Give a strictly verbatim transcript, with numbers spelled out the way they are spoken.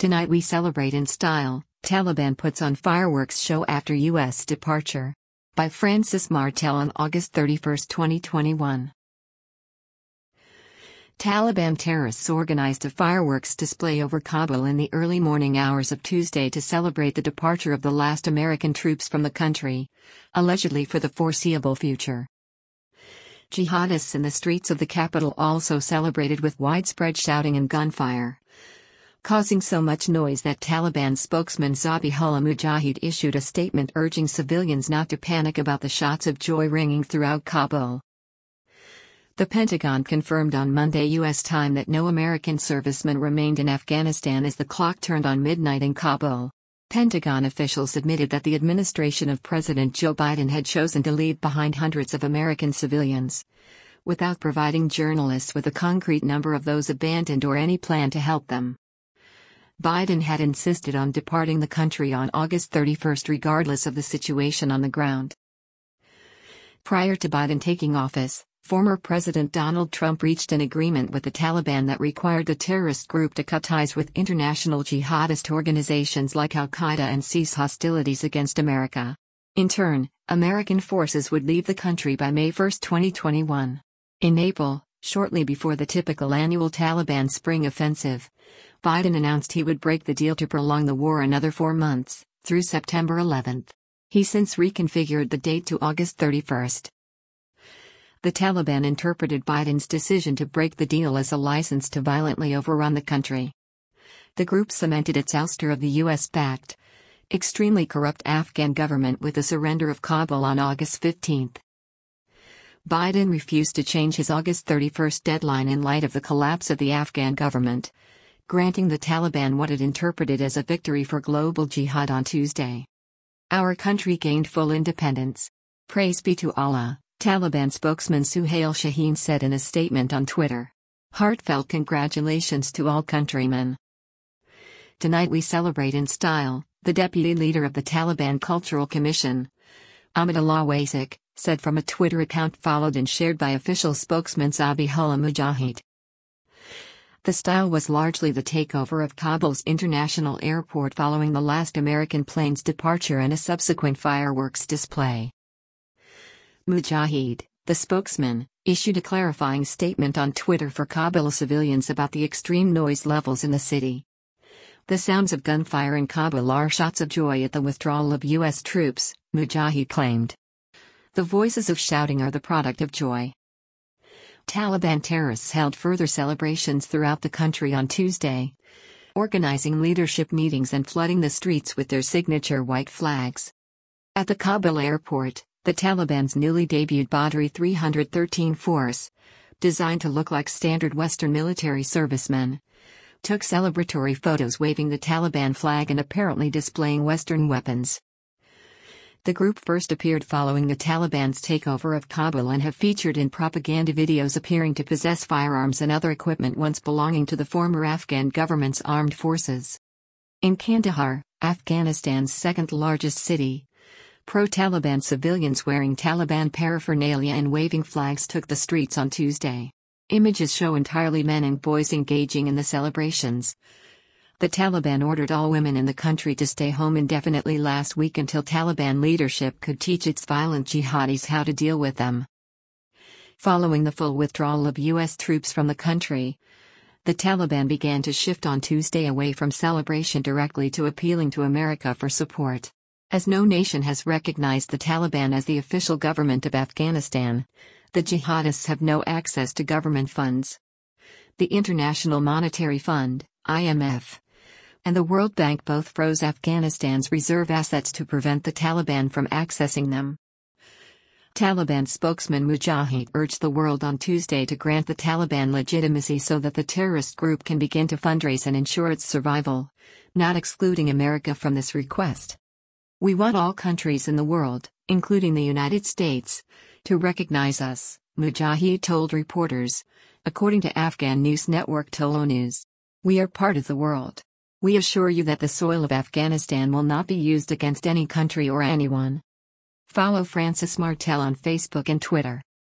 Tonight we celebrate in style, Taliban puts on fireworks show after U S departure. By Francis Martel on August thirty-first, twenty twenty-one. Taliban terrorists organized a fireworks display over Kabul in the early morning hours of Tuesday to celebrate the departure of the last American troops from the country, allegedly for the foreseeable future. Jihadists in the streets of the capital also celebrated with widespread shouting and gunfire, causing so much noise that Taliban spokesman Zabihullah Mujahid issued a statement urging civilians not to panic about the shots of joy ringing throughout Kabul. The Pentagon confirmed on Monday U S time that no American servicemen remained in Afghanistan as the clock turned on midnight in Kabul. Pentagon officials admitted that the administration of President Joe Biden had chosen to leave behind hundreds of American civilians, without providing journalists with a concrete number of those abandoned or any plan to help them. Biden had insisted on departing the country on August thirty-first regardless of the situation on the ground. Prior to Biden taking office, former President Donald Trump reached an agreement with the Taliban that required the terrorist group to cut ties with international jihadist organizations like Al-Qaeda and cease hostilities against America. In turn, American forces would leave the country by May first, twenty twenty-one. In April, shortly before the typical annual Taliban spring offensive, Biden announced he would break the deal to prolong the war another four months, through September eleventh. He since reconfigured the date to August thirty-first. The Taliban interpreted Biden's decision to break the deal as a license to violently overrun the country. The group cemented its ouster of the U S-backed, extremely corrupt Afghan government with the surrender of Kabul on August fifteenth. Biden refused to change his August thirty-first deadline in light of the collapse of the Afghan government, granting the Taliban what it interpreted as a victory for global jihad on Tuesday. Our country gained full independence. Praise be to Allah, Taliban spokesman Suhail Shaheen said in a statement on Twitter. Heartfelt congratulations to all countrymen. Tonight we celebrate in style, the deputy leader of the Taliban Cultural Commission, Amadullah Wasak, said from a Twitter account followed and shared by official spokesman Zabihullah Mujahid. The style was largely the takeover of Kabul's international airport following the last American plane's departure and a subsequent fireworks display. Mujahid, the spokesman, issued a clarifying statement on Twitter for Kabul civilians about the extreme noise levels in the city. The sounds of gunfire in Kabul are shots of joy at the withdrawal of U S troops, Mujahid claimed. The voices of shouting are the product of joy. Taliban terrorists held further celebrations throughout the country on Tuesday, organizing leadership meetings and flooding the streets with their signature white flags. At the Kabul airport, the Taliban's newly debuted Badri three thirteen force, designed to look like standard Western military servicemen, took celebratory photos waving the Taliban flag and apparently displaying Western weapons. The group first appeared following the Taliban's takeover of Kabul and have featured in propaganda videos appearing to possess firearms and other equipment once belonging to the former Afghan government's armed forces. In Kandahar, Afghanistan's second-largest city, pro-Taliban civilians wearing Taliban paraphernalia and waving flags took the streets on Tuesday. Images show entirely men and boys engaging in the celebrations. The Taliban ordered all women in the country to stay home indefinitely last week until Taliban leadership could teach its violent jihadis how to deal with them. Following the full withdrawal of U S troops from the country, the Taliban began to shift on Tuesday away from celebration directly to appealing to America for support. As no nation has recognized the Taliban as the official government of Afghanistan, the jihadists have no access to government funds. The International Monetary Fund, I M F, and the World Bank both froze Afghanistan's reserve assets to prevent the Taliban from accessing them. Taliban spokesman Mujahid urged the world on Tuesday to grant the Taliban legitimacy so that the terrorist group can begin to fundraise and ensure its survival, not excluding America from this request. We want all countries in the world, including the United States, to recognize us, Mujahid told reporters, according to Afghan news network Tolo News. We are part of the world. We assure you that the soil of Afghanistan will not be used against any country or anyone. Follow Francis Martel on Facebook and Twitter.